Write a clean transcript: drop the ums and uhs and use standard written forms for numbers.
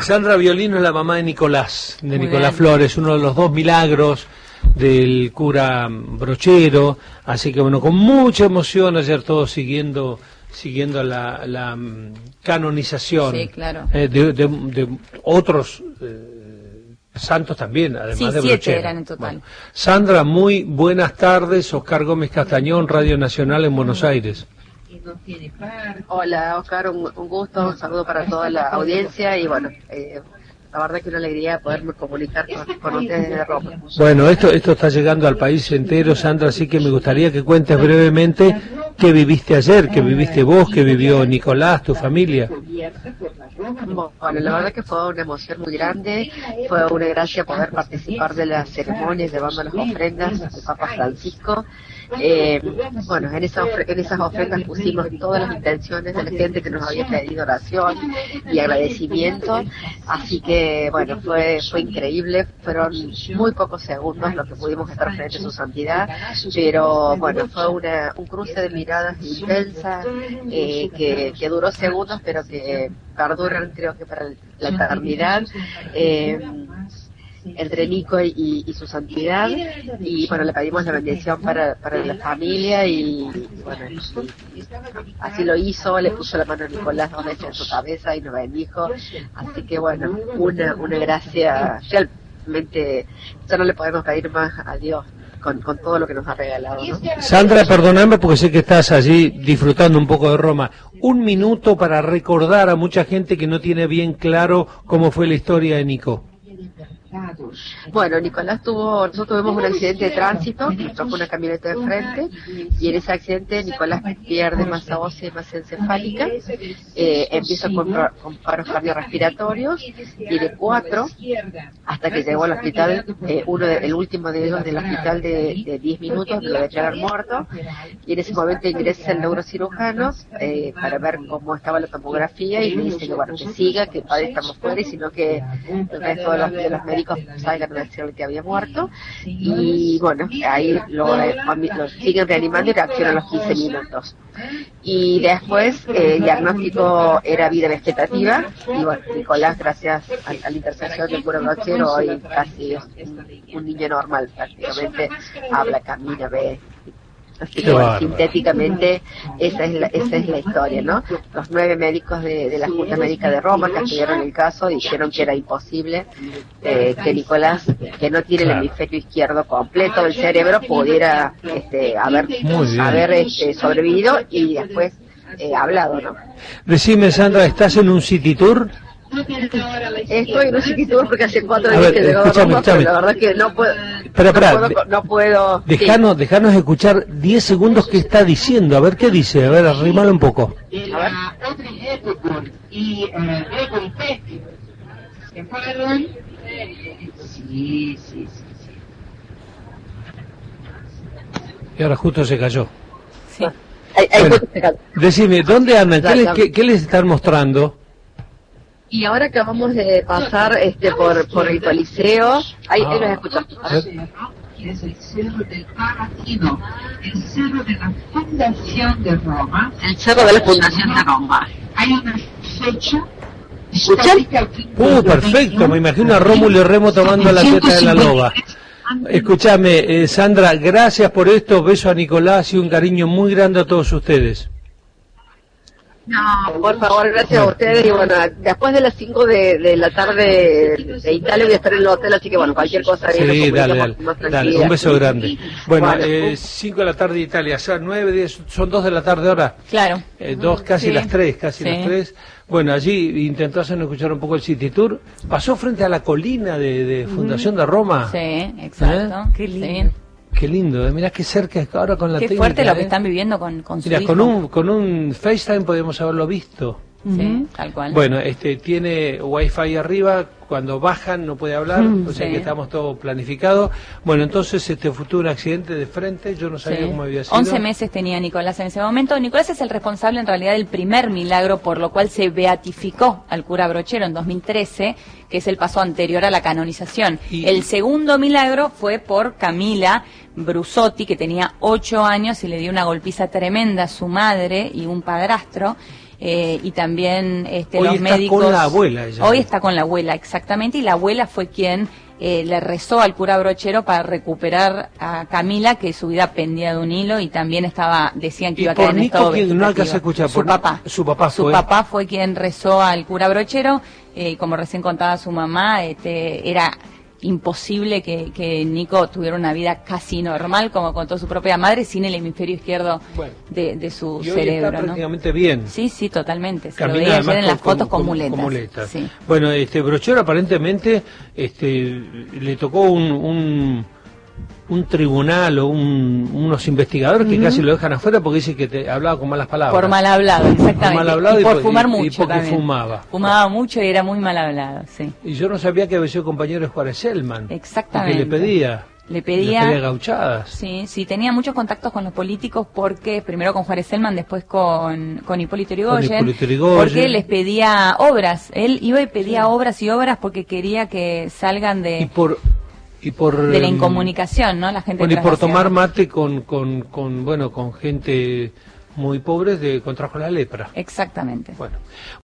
Sandra Violino es la mamá de Nicolás Muy Nicolás bien. Flores, uno de los 2 milagros del cura Brochero, así que bueno, con mucha emoción ayer todos siguiendo la canonización. Sí, claro. De otros santos también, además Sí, de 7 Brochero. eran en total. Bueno. Sandra, muy buenas tardes. Oscar Gómez Castañón, Radio Nacional en Buenos Aires. Hola Oscar, un gusto, un saludo para toda la audiencia y bueno, la verdad que una alegría poderme comunicar con ustedes desde Roma. Bueno, esto está llegando al país entero, Sandra, así que me gustaría que cuentes brevemente qué viviste ayer, qué viviste vos, qué vivió Nicolás, tu familia. Bueno, la verdad que fue una emoción muy grande, fue una gracia poder participar de las ceremonias llevando las ofrendas del Papa Francisco. Bueno, en esas ofrendas pusimos todas las intenciones de la gente que nos había pedido oración y agradecimiento, así que bueno, fue increíble, fueron muy pocos segundos lo que pudimos estar frente a su santidad, pero bueno, fue un cruce de miradas intensa, que duró segundos, pero que perduran creo que para la eternidad. Entre Nico y su santidad, y bueno, le pedimos la bendición para la familia y bueno, así lo hizo, le puso la mano a Nicolás 2 veces en su cabeza y nos bendijo, así que bueno, una gracia, realmente ya no le podemos pedir más a Dios con todo lo que nos ha regalado, ¿no? Sandra, perdóname porque sé que estás allí disfrutando un poco de Roma. Un minuto para recordar a mucha gente que no tiene bien claro cómo fue la historia de Nico. Bueno, nosotros tuvimos un accidente de tránsito, nos tocó una camioneta de frente y en ese accidente Nicolás pierde masa ósea y masa encefálica, empieza con paros cardiorrespiratorios, tiene 4, hasta que llegó al hospital, el último de ellos del hospital de 10 minutos, lo declaran muerto, y en ese momento ingresa el neurocirujano para ver cómo estaba la tomografía y le dice que bueno, que siga, que todavía estamos fuera y sino que el resto de los médicos salgan a decirle que había muerto, y bueno, ahí lo siguen reanimando y reaccionan a los 15 minutos. Y después el diagnóstico era vida vegetativa, y bueno, Nicolás, gracias a la intercesión del cura Brochero, hoy casi es un niño normal, prácticamente habla, camina, ve. Así que bueno, sintéticamente esa es la historia, ¿no? Los 9 médicos de la Junta Médica de Roma que estudiaron el caso dijeron que era imposible que Nicolás, que no tiene el hemisferio izquierdo completo del cerebro, pudiera haber sobrevivido y después hablado, ¿no? Decime, Sandra, ¿estás en un city tour? Estoy en un city tour porque hace 4 días que llegó a Roma, pero la verdad que no puedo. No puedo. Dejanos escuchar 10 segundos qué está diciendo, a ver qué dice, a ver, arrímalo un poco. Y ahora justo se cayó. Sí. Bueno, decime, ¿dónde andan? ¿Qué les están mostrando? Y ahora acabamos de pasar por el Coliseo. Ahí los escuchamos. Es el Cerro del Palatino, el Cerro de la Fundación de Roma. El Cerro de la Fundación de Roma. Hay una fecha. ¿Escuchan? Perfecto, me imagino a Rómulo y Remo tomando la teta de la loba. Escúchame, Sandra, gracias por esto, beso a Nicolás y un cariño muy grande a todos ustedes. No, por favor, gracias a ustedes. Y bueno, después de las 5 de la tarde de Italia voy a estar en el hotel, así que bueno, cualquier cosa. Sí, dale, un beso grande. Bueno, 5 de la tarde de Italia, son 9, 10, son 2 de la tarde ahora. Claro. 2, casi las 3, las 3. Bueno, allí intentaron escuchar un poco el City Tour. Pasó frente a la colina de Fundación de Roma. Sí, exacto. Qué lindo. Sí. Qué lindo, mirá qué cerca es ahora con la técnica. Qué fuerte lo que están viviendo con su hijo. Con un FaceTime podemos haberlo visto. Sí, tal cual. Bueno, tiene Wi-Fi arriba, cuando bajan no puede hablar, o sea que estamos todo planificado. Bueno, entonces fue un accidente de frente, yo no sabía cómo había sido. 11 meses tenía Nicolás en ese momento. Nicolás es el responsable en realidad del primer milagro, por lo cual se beatificó al cura Brochero en 2013, que es el paso anterior a la canonización. El segundo milagro fue por Camila Brusotti, que tenía 8 años y le dio una golpiza tremenda a su madre y un padrastro. y también hoy los está médicos. Con la abuela ella. Hoy está con la abuela, exactamente, y la abuela fue quien le rezó al cura Brochero para recuperar a Camila, que su vida pendía de un hilo y también decían que iba a quedar en estado vegetativo. No alcanza a escuchar, su papá. Su papá fue. Su papá fue quien rezó al cura Brochero, como recién contaba su mamá, era imposible que Nico tuviera una vida casi normal, como contó su propia madre, sin el hemisferio izquierdo de su y hoy cerebro. Está prácticamente bien. Sí, totalmente. Se Camina lo veía ayer en las con fotos con muletas. Sí. Bueno, Brochero aparentemente le tocó un tribunal o unos investigadores que casi lo dejan afuera porque dice que hablaba con malas palabras. Por mal hablado, exactamente. Por mal hablado y por fumar mucho. Y porque también. fumaba. Fumaba mucho y era muy mal hablado, sí. Y yo no sabía que había sido compañero de Juárez Selman. Exactamente. Que le pedía gauchadas. Sí, tenía muchos contactos con los políticos porque primero con Juárez Selman, después con Hipólito Yrigoyen, porque les pedía obras. Él iba y pedía obras y obras porque quería que salgan de la incomunicación, ¿no? La gente y por tomar mate con gente muy pobre contrajo la lepra. Exactamente. Bueno.